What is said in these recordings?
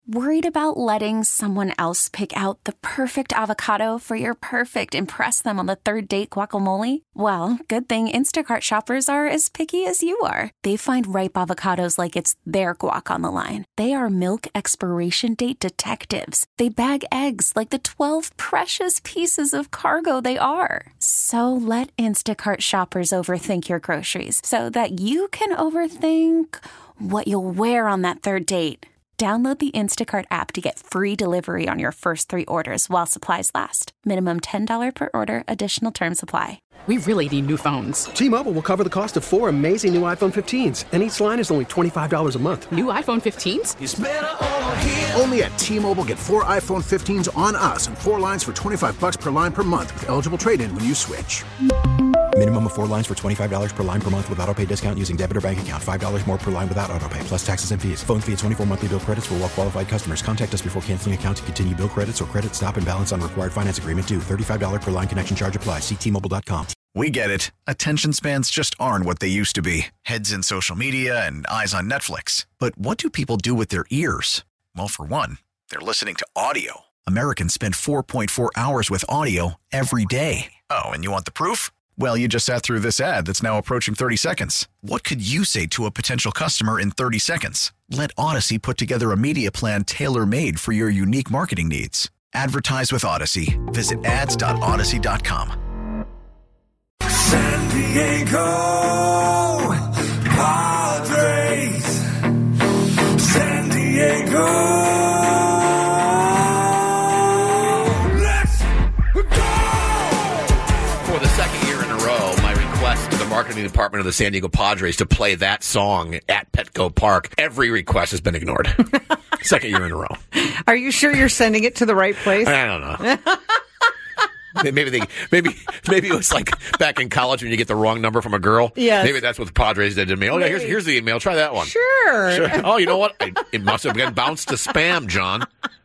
Worried about letting someone else pick out the perfect avocado for your perfect impress them on the third date guacamole? Well, good thing Instacart shoppers are as picky as you are. They find ripe avocados like it's their guac on the line. They are milk expiration date detectives. They bag eggs like the 12 precious pieces of cargo they are. So let Instacart shoppers overthink your groceries so that you can overthink what you'll wear on that third date. Download the Instacart app to get free delivery on your first 3 orders while supplies last. Minimum $10 per order. Additional terms apply. We really need new phones. T-Mobile will cover the cost of 4 amazing new iPhone 15s, and each line is only $25 a month. New iPhone 15s? It's better over here. Only at T-Mobile, get 4 iPhone 15s on us and 4 lines for $25 per line per month with eligible trade-in when you switch. Minimum of 4 lines for $25 per line per month with autopay discount using debit or bank account. $5 more per line without autopay, plus taxes and fees. Phone fee at 24 monthly bill credits for well-qualified customers. Contact us before canceling account to continue bill credits or credit stop and balance on required finance agreement due. $35 per line connection charge applies. See T-Mobile.com. We get it. Attention spans just aren't what they used to be. Heads in social media and eyes on Netflix. But what do people do with their ears? Well, for one, they're listening to audio. Americans spend 4.4 hours with audio every day. Oh, and you want the proof? Well, you just sat through this ad that's now approaching 30 seconds. What could you say to a potential customer in 30 seconds? Let Odyssey put together a media plan tailor-made for your unique marketing needs. Advertise with Odyssey. Visit ads.odyssey.com. San Diego Padres. San Diego. Let's go! For the second year in a row, my request to the marketing department of the San Diego Padres to play that song at Petco Park, every request has been ignored. Second year in a row. Are you sure you're sending it to the right place? I don't know. Maybe it was like back in college when you get the wrong number from a girl. Yes. Maybe that's what the Padres did to me. Oh, yeah, here's the email. Try that one. Sure. Oh, you know what? It must have been bounced to spam, John.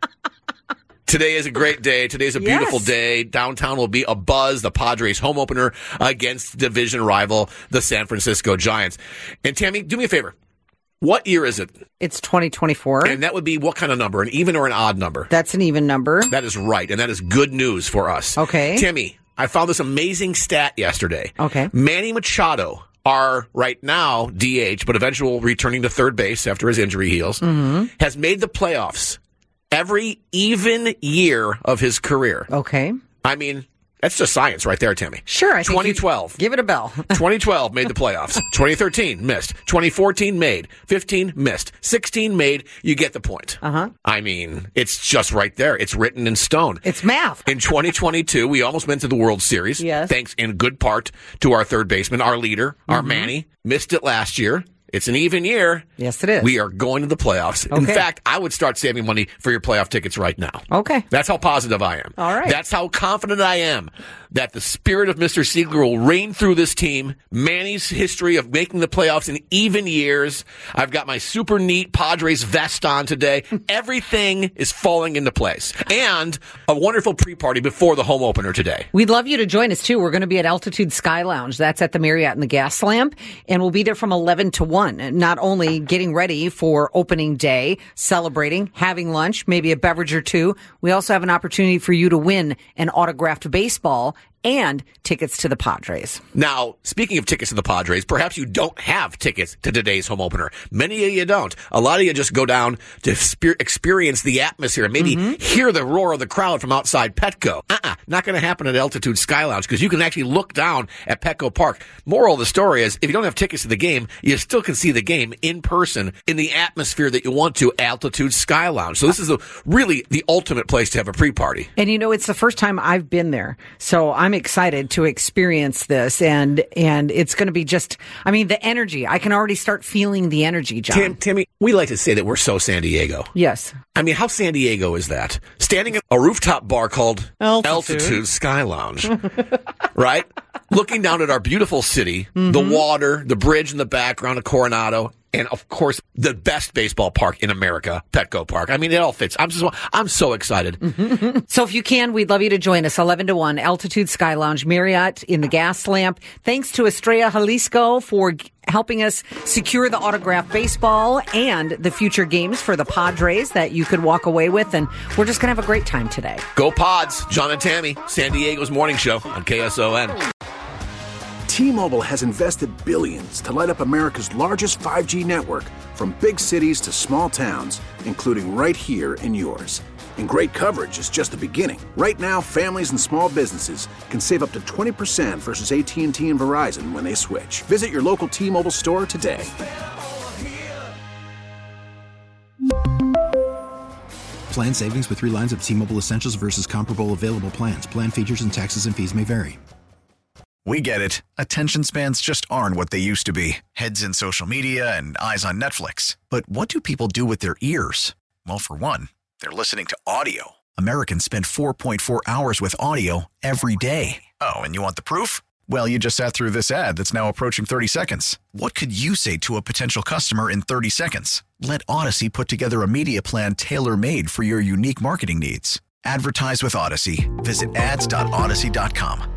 Today is a great day. Today's a beautiful day. Downtown will be abuzz. The Padres home opener against division rival, the San Francisco Giants. And Tammy, do me a favor. What year is it? It's 2024. And that would be what kind of number? An even or an odd number? That's an even number. That is right, and that is good news for us. Okay. Timmy, I found this amazing stat yesterday. Okay. Manny Machado, are right now DH, but eventually returning to third base after his injury heals, has made the playoffs every even year of his career. Okay. I mean, that's just science right there, Timmy. Sure. I think 2012. give it a bell. 2012 made the playoffs. 2013 missed. 2014 made. 15 missed. 16 made. You get the point. I mean, it's just right there. It's written in stone. It's math. In 2022, we almost went to the World Series. Yes. Thanks in good part to our third baseman, our leader, our Manny. Missed it last year. It's an even year. Yes, it is. We are going to the playoffs. Okay. In fact, I would start saving money for your playoff tickets right now. Okay. That's how positive I am. All right. That's how confident I am that the spirit of Mr. Siegler will reign through this team. Manny's history of making the playoffs in even years. I've got my super neat Padres vest on today. Everything is falling into place. And a wonderful pre-party before the home opener today. We'd love you to join us, too. We're going to be at Altitude Sky Lounge. That's at the Marriott in the Gas Lamp. And we'll be there from 11 to 1. Not only getting ready for opening day, celebrating, having lunch, maybe a beverage or two. We also have an opportunity for you to win an autographed baseball and tickets to the Padres. Now, speaking of tickets to the Padres, perhaps you don't have tickets to today's home opener. Many of you don't. A lot of you just go down to experience the atmosphere and maybe hear the roar of the crowd from outside Petco. Not going to happen at Altitude Sky Lounge because you can actually look down at Petco Park. Moral of the story is, if you don't have tickets to the game, you still can see the game in person in the atmosphere that you want to, Altitude Sky Lounge. So this is really the ultimate place to have a pre-party. And you know, it's the first time I've been there. So I'm excited to experience this, and it's going to be just, I mean, the energy. I can already start feeling the energy, John. Timmy, we like to say that we're so San Diego. Yes. I mean, how San Diego is that? Standing at a rooftop bar called Altitude Sky Lounge, right? Looking down at our beautiful city, the water, the bridge in the background of Coronado, and of course, the best baseball park in America, Petco Park. I mean, it all fits. I'm so excited. So if you can, we'd love you to join us 11 to 1, Altitude Sky Lounge, Marriott in the Gas Lamp. Thanks to Estrella Jalisco for helping us secure the autographed baseball and the future games for the Padres that you could walk away with. And we're just going to have a great time today. Go Pods, John and Tammy, San Diego's morning show on KSON. T-Mobile has invested billions to light up America's largest 5G network, from big cities to small towns, including right here in yours. And great coverage is just the beginning. Right now, families and small businesses can save up to 20% versus AT&T and Verizon when they switch. Visit your local T-Mobile store today. Plan savings with 3 lines of T-Mobile Essentials versus comparable available plans. Plan features and taxes and fees may vary. We get it. Attention spans just aren't what they used to be. Heads in social media and eyes on Netflix. But what do people do with their ears? Well, for one, they're listening to audio. Americans spend 4.4 hours with audio every day. Oh, and you want the proof? Well, you just sat through this ad that's now approaching 30 seconds. What could you say to a potential customer in 30 seconds? Let Odyssey put together a media plan tailor-made for your unique marketing needs. Advertise with Odyssey. Visit ads.odyssey.com.